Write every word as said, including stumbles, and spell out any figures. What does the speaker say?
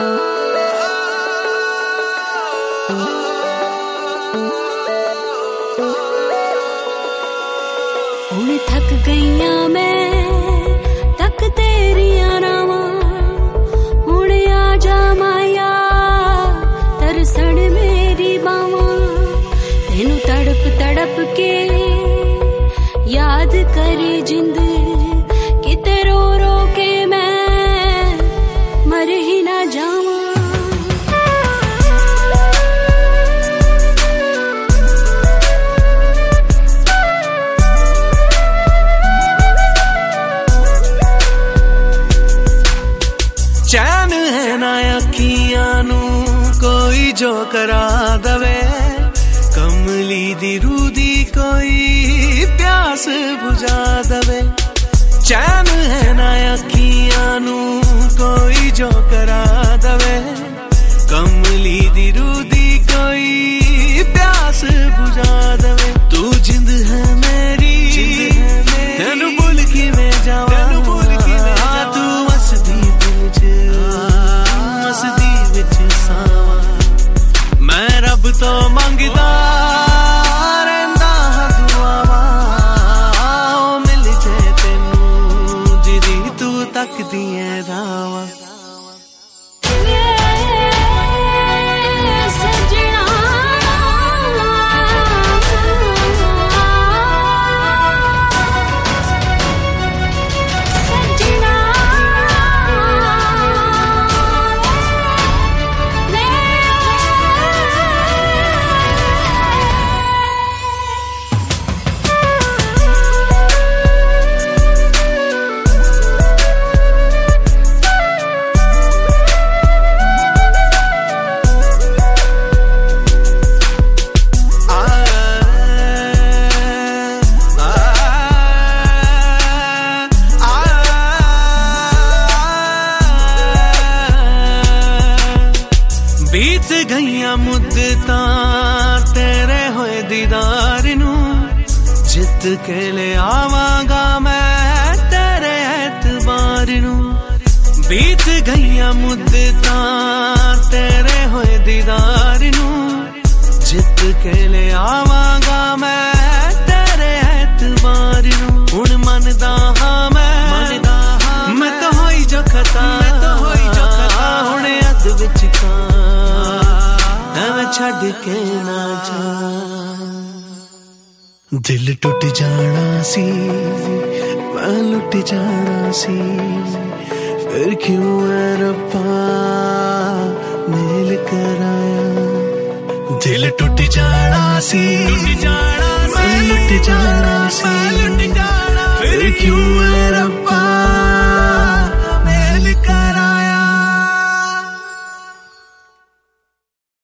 हुण थक गईया मैं तक तेरिया रावा हुण आ जा माया तरसण मेरी बावा तेनू तड़प तड़प के याद करे जिंद किते रो रो के मैं मर ही ना जावा। चैन है ना अखियां नू कोई जो करा दवे कमली दी रूदी कोई प्यास बुझा दवे। चैन है ना अखियां नू कोई जो करा दवे कमली दी रूदी कोई प्यास बुझा दवे। तू जिंद है मेरी तेनू भूल की मैं जावा तू मस्ती विच मस्ती विच सावा मैं रब तो मंगदा रहंदा हां दुआवां मिल जे तेनू जिदी तू तकदी ऐ रावा। बीत गईया मुद्दतां तेरे होए दीदार नू जित के ले आवांगा मैं तेरे एतबार नू। बीत गईया मुद्दतां तेरे होए दीदार नू जित के ले आवांगा मैं तेरे एतबार नू। हुण मनदा हां मैं मनदा हां मैं तो होई जो खता मैं तो होई जो खता हुण अद विच छड़ के ना जा। दिल टूट जाना सी मैं लुट जाना सी फिर क्यों है रब्बा मेल कराया। दिल टूट जाना सी मैं लुट जाना सी फिर क्यों